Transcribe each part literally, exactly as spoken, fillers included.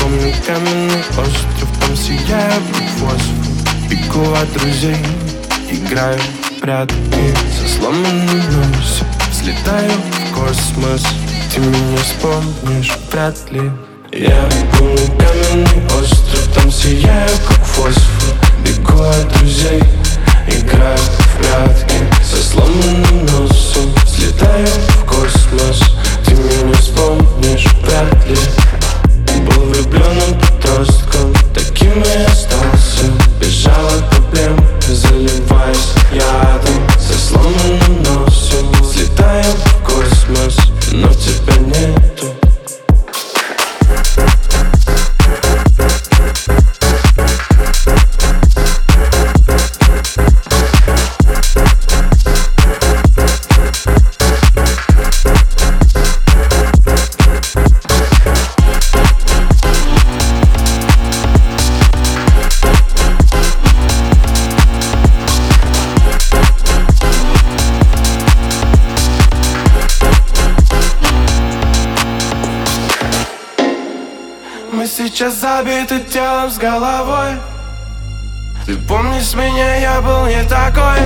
помню каменный остров, там сияю как фосфор. Бегу от друзей, играю в прятки со сломанным носом. Взлетаю в космос, ты меня вспомнишь вряд ли. Я помню каменный остров, там сияю как фосфор. Бегу от друзей, играю в прятки со сломанным носом. Взлетаю в космос, ты меня вспомнишь вряд ли. Был влюбленным подростком, таким и остался. Бежал от проблем, заливаясь ядом со сломанным носом. Взлетаю в космос, но тебя нету. Мы сейчас забиты телом с головой. Ты помнишь меня, я был не такой,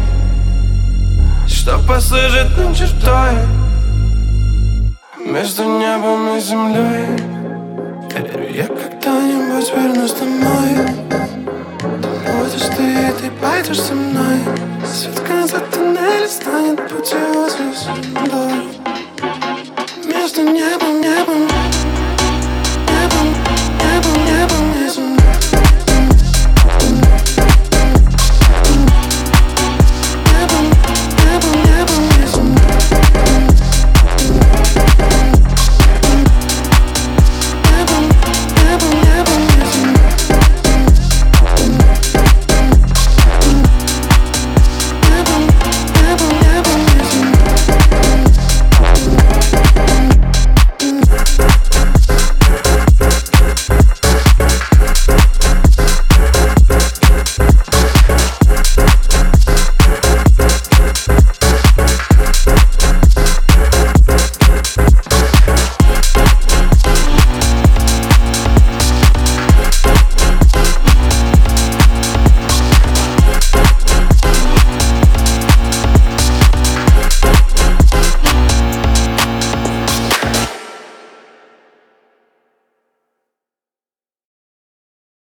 что послужит нам чертой между небом и землей. Я когда-нибудь вернусь домой. Там будешь ты, и ты пойдешь со мной. Свет в конце туннеля станет путеводной звездой между небом и небом.